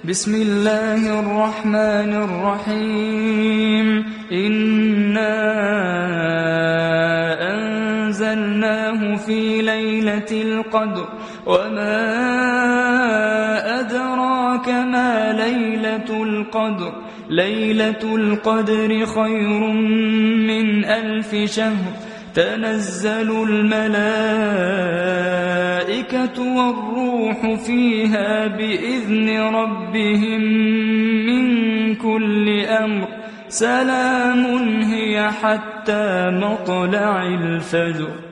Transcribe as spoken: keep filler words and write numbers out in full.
بسم الله الرحمن الرحيم إنا أنزلناه في ليلة القدر وما أدراك ما ليلة القدر ليلة القدر خير من ألف شهر تنزل الملائكة والروح فيها بإذن ربهم من كل أمر سلام هي حتى مطلع الفجر.